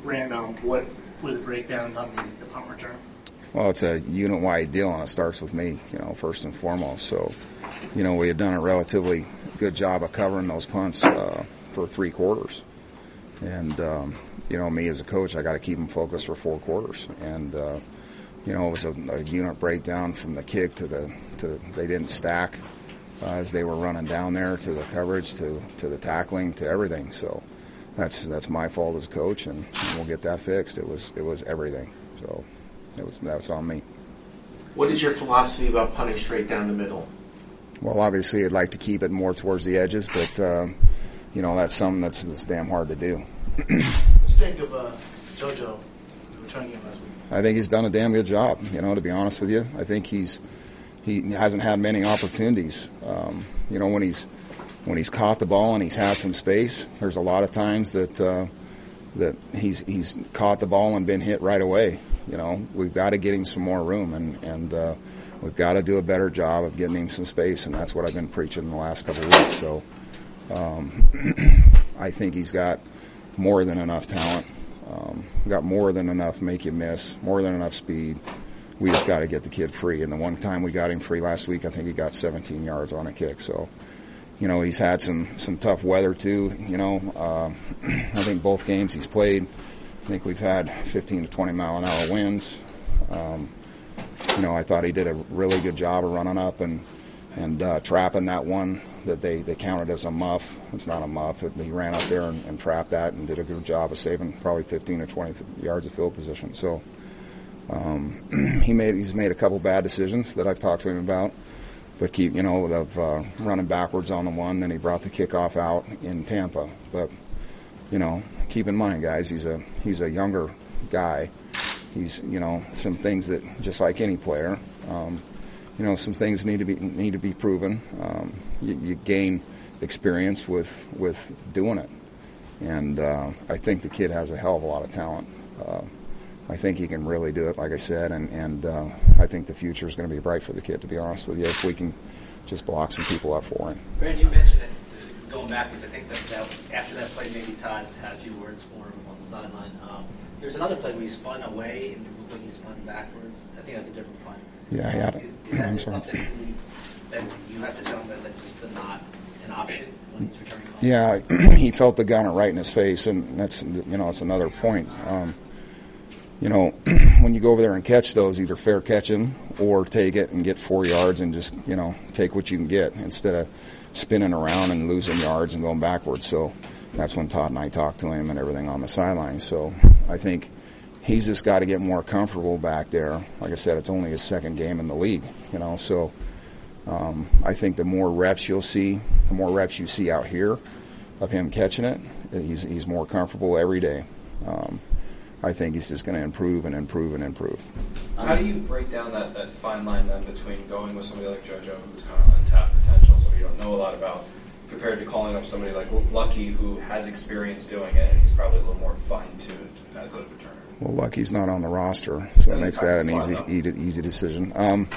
Random, what were the breakdowns on the punt return? Well, it's a unit-wide deal, and it starts with me, first and foremost. So, we had done a relatively good job of covering those punts for 3 quarters. And, me as a coach, I got to keep them focused for 4 quarters. And, it was a unit breakdown from the kick to they didn't stack as they were running down there, to the coverage, to the tackling, to everything. So that's my fault as a coach, and we'll get that fixed. It was everything. So that's on me. What is your philosophy about punting straight down the middle? Well, obviously, I'd like to keep it more towards the edges, but that's something that's damn hard to do. What do you think of JoJo returning him last week? I think he's done a damn good job. To be honest with you, I think he hasn't had many opportunities. When he's caught the ball and he's had some space, there's a lot of times that he's caught the ball and been hit right away. We've got to get him some more room, and we've got to do a better job of getting him some space, and that's what I've been preaching the last couple of weeks. So I think he's got more than enough talent, got more than enough make you miss, more than enough speed. We just got to get the kid free. And the one time we got him free last week, I think he got 17 yards on a kick. So, he's had some tough weather too. I think both games he's played, I think we've had 15 to 20 mile an hour winds. I thought he did a really good job of running up and trapping that one that they counted as a muff. It's not a muff. He ran up there and trapped that and did a good job of saving probably 15 or 20 yards of field position. So he's made a couple bad decisions that I've talked to him about, but running backwards on the one. Then he brought the kickoff out in Tampa. But keep in mind, guys, he's a younger guy. He's some things that, just like any player, some things need to be proven. You gain experience with doing it, and I think the kid has a hell of a lot of talent. I think he can really do it, like I said, and I think the future is going to be bright for the kid, to be honest with you, if we can just block some people up for him. Brandon, you mentioned it going backwards. I think that after that play, maybe Todd had a few words for him on the sideline. There's another play where he spun away and it looked like he spun backwards. I think that's a different play. Yeah, I had it. Is that just something that you have to tell him that's just not an option when he's returning home? Yeah, he felt the gunner right in his face, and that's it's another point. When you go over there and catch those, either fair catch him or take it and get 4 yards and just, take what you can get instead of spinning around and losing yards and going backwards. So that's when Todd and I talked to him and everything on the sideline. So I think he's just got to get more comfortable back there. Like I said, it's only his second game in the league, So I think the more reps you see out here of him catching it, he's more comfortable every day. I think he's just going to improve and improve and improve. How do you break down that fine line then between going with somebody like JoJo, who's kind of untapped potential, somebody you don't know a lot about, compared to calling up somebody like Lucky, who has experience doing it, and he's probably a little more fine-tuned as a returner? Well, Lucky's not on the roster, so it makes that an easy decision.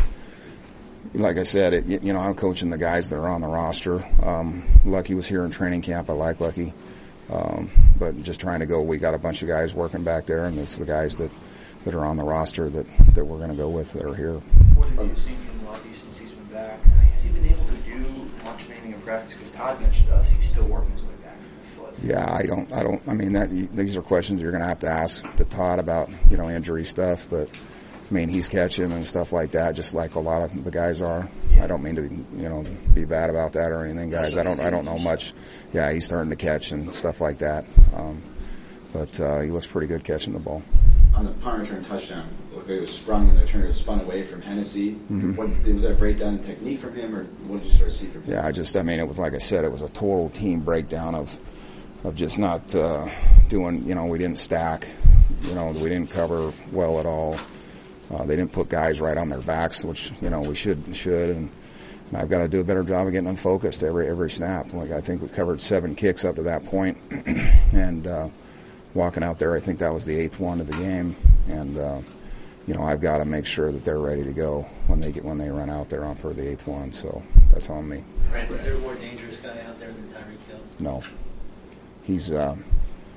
Like I said, I'm coaching the guys that are on the roster. Lucky was here in training camp. I like Lucky. But just trying to go, we got a bunch of guys working back there, and it's the guys that are on the roster that we're going to go with that are here. What have you seen from Lucky since he's been back? Has he been able to do much anything in practice? Because Todd mentioned to us he's still working his way back from the foot. Yeah, these are questions you're going to have to ask to Todd about, injury stuff, but he's catching and stuff like that, just like a lot of the guys are. Yeah. I don't mean to, be bad about that or anything, guys. I don't know much. Yeah, he's starting to catch and stuff like that. But he looks pretty good catching the ball. On the punt return touchdown, it was sprung and the return was spun away from Hennessy. Mm-hmm. Was that a breakdown in technique from him, or what did you sort of see from him? Yeah, it was, like I said, it was a total team breakdown of just not doing, we didn't stack, we didn't cover well at all. They didn't put guys right on their backs, which, we should, and I've got to do a better job of getting them focused every snap. Like, I think we covered 7 kicks up to that point, and walking out there, I think that was the 8th one of the game, and I've got to make sure that they're ready to go when they run out there on for the 8th one. So that's on me. Brandon, is there a more dangerous guy out there than Tyreek Hill? No, he's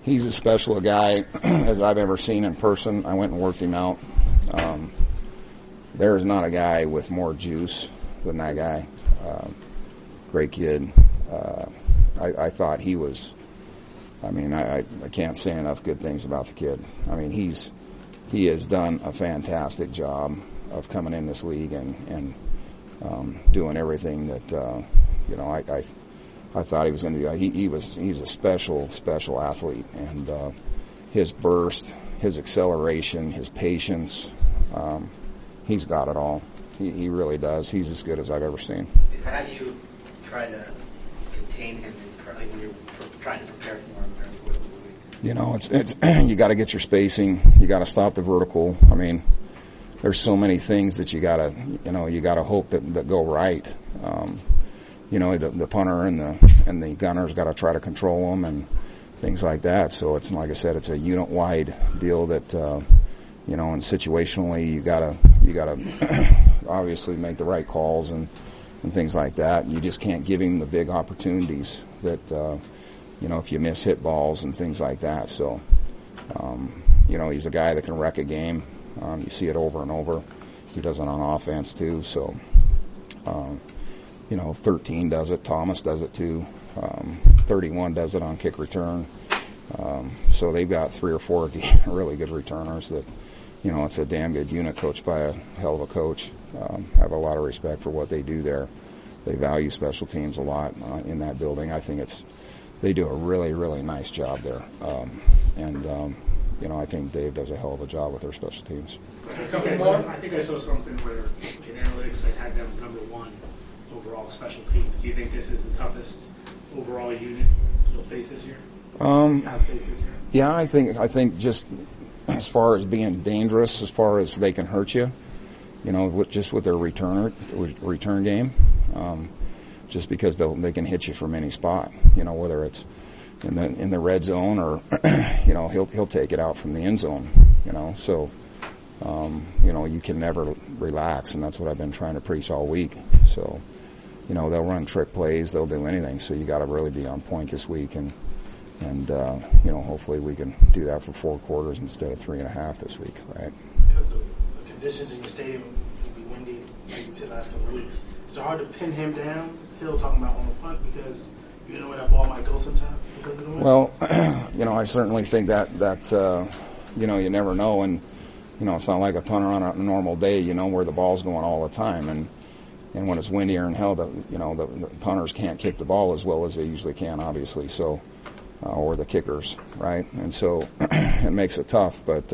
He's as special a guy as I've ever seen in person. I went and worked him out. There's not a guy with more juice than that guy. Great kid. I thought he was, I can't say enough good things about the kid. I mean, he has done a fantastic job of coming in this league and doing everything that, I thought he was going to do. He's a special athlete, and his burst, his acceleration, his patience, he's got it all. He really does. He's as good as I've ever seen. How do you try to contain him when you're trying to prepare for him during the course of the week? It's you got to get your spacing. You got to stop the vertical. I mean, there's so many things that you got to hope that go right. The punter and the gunner's got to try to control them and things like that. So it's, like I said, it's a unit-wide deal that, and situationally you gotta obviously make the right calls and things like that. And you just can't give him the big opportunities that, if you miss hit balls and things like that. So, he's a guy that can wreck a game. You see it over and over. He does it on offense too. So, 13 does it. Thomas does it too. 31 does it on kick return. So they've got 3 or 4 really good returners that, it's a damn good unit coached by a hell of a coach. I have a lot of respect for what they do there. They value special teams a lot in that building. I think they do a really, really nice job there. I think Dave does a hell of a job with their special teams. I think I saw something where in analytics they had them number 1 overall special teams. Do you think this is the toughest overall unit you'll face this year? Yeah, I think just as far as being dangerous, as far as they can hurt you, with their return game, just because they can hit you from any spot, whether it's in the red zone or he'll take it out from the end zone, so you can never relax, and that's what I've been trying to preach all week. So they'll run trick plays, they'll do anything, so you got to really be on point this week, and hopefully we can do that for 4 quarters instead of 3.5 this week, right? Because the conditions in your stadium can be windy, like you said last couple of weeks. It's hard to pin him down. Hill talking about on the punt because you know where that ball might go sometimes because of the wind. Well, I certainly think that you never know, and it's not like a punter on a normal day, where the ball's going all the time, and when it's windier and hell, the punters can't kick the ball as well as they usually can, obviously. So, or the kickers, right? And so it makes it tough, but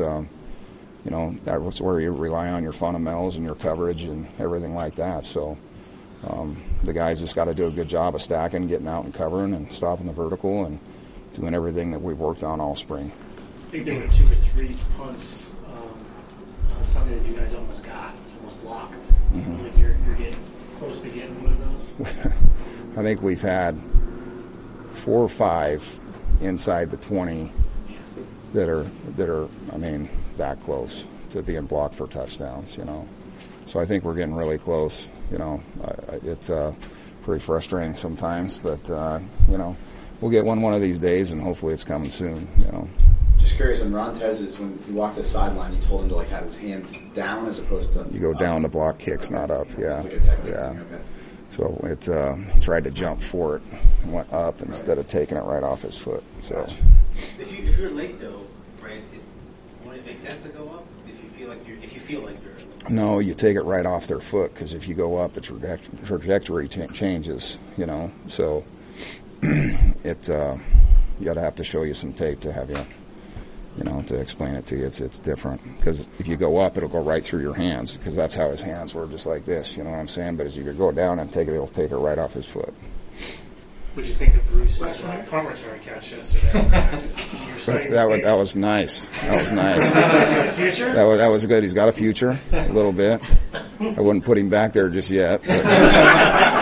that's where you rely on your fundamentals and your coverage and everything like that. So the guys just got to do a good job of stacking, getting out and covering and stopping the vertical and doing everything that we've worked on all spring. I think there were 2 or 3 punts on Sunday that you guys almost blocked. Mm-hmm. Like you're getting close to getting one of those. I think we've had 4 or 5 inside the 20 that are that close to being blocked for touchdowns. So I think we're getting really close. It's pretty frustrating sometimes, but we'll get one of these days, and hopefully it's coming soon. Just curious, on Ron Tez's, when he walked the sideline, you told him to have his hands down as opposed to you go down to block kicks, not up. Yeah, it's like a technique. Yeah. Okay. So he tried to jump for it and went up instead of taking it right off his foot. So if you're late though, right? Would it make sense to go up if you feel like you're? No, you take it right off their foot, because if you go up, the trajectory changes. So you got to have to show you some tape to have you. To explain it to you, it's different, because if you go up, it'll go right through your hands, because that's how his hands were, just like this. You know what I'm saying? But as you go down and take it, it'll take it right off his foot. What'd you think of Bruce's punt return catch yesterday? That was nice. That was nice. Future? That was good. He's got a future, a little bit. I wouldn't put him back there just yet. But